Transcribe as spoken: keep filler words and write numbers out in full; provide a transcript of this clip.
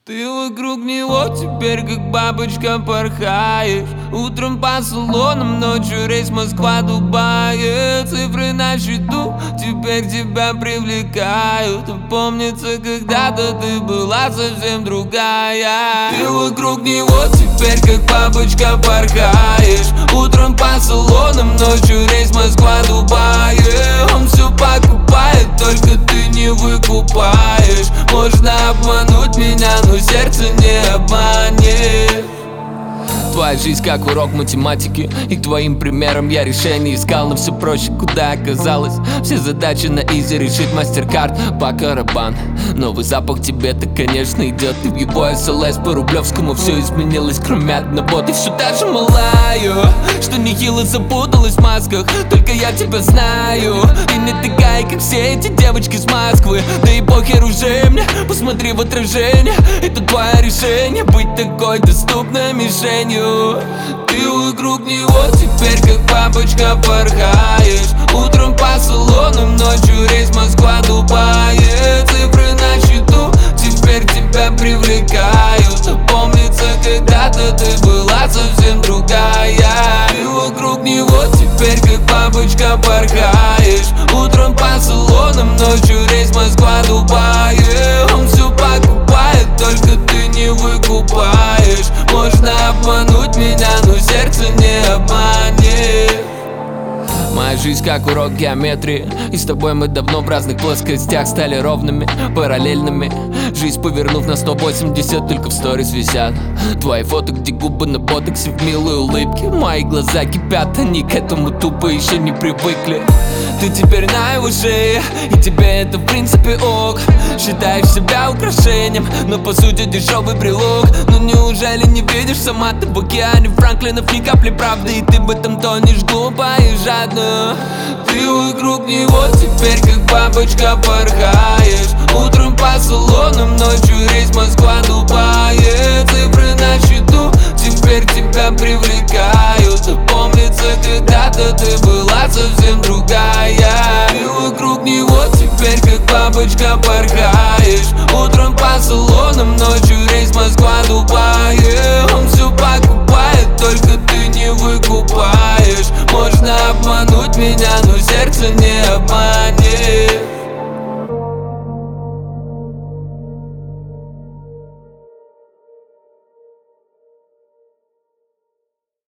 Ты вокруг него теперь как бабочка порхаешь. Утром по салонам, ночью рейс Москва-Дубай. Цифры на счету теперь тебя привлекают. Помнится, когда-то ты была совсем другая. Ты вокруг него теперь как бабочка порхаешь. Утром по салонам, ночью рейс Москва-Дубай. Он все покупает, только ты не выкупаешь. Можно обмануть меня, но сердце не обманет. Твоя жизнь как урок математики, и твоим примером я решение искал. Но все проще, куда оказалось. Все задачи на изи решит мастер-карт по карабан. Новый запах тебе-то, конечно, идет. И в его эс эл эс по Рублевскому все изменилось, кроме одного. Ты все та же малая, что нехило запуталась в масках. Только я тебя знаю. Ты не такая, как все эти девочки с Москвы. Да и похер уже мне, посмотри в отражение. Это твое решение, быть такой доступной мишенью. Ты вокруг него теперь как бабочка порхаешь. Утром по салонам, ночью рейс Москва-Дубай. Цифры на счету теперь тебя привлекают. А помнится, когда-то ты была совсем другая. Ты вокруг него теперь как бабочка порхаешь. Утром по салонам, ночью рейс Москва-Дубай. Он все покупает, только ты не выкупаешь. Можно обмануть меня, но сердце не обманет. Моя жизнь как урок геометрии, и с тобой мы давно в разных плоскостях стали ровными, параллельными. Жизнь повернув на сто восемьдесят, только в сторис висят твои фото, где губы на ботоксе в милой улыбке. Мои глаза кипят, они к этому тупо еще не привыкли. Ты теперь на его шее, и тебе это в принципе ок. Считаешь себя украшением, но по сути дешевый брелок. Но неужели не видишь, сама ты в океане Франклинов ни капли правды, и ты в этом тонешь глупо и жадно. Ты вокруг него теперь как бабочка порхаешь. Утром по салонам, ночью рейс Москва-Дубай. Цифры на счету теперь тебя привлекают. А помнится, когда-то ты была совсем другая. Ты вокруг него теперь как бабочка порхаешь. Утром по салонам, ночью рейс Москва-Дубай.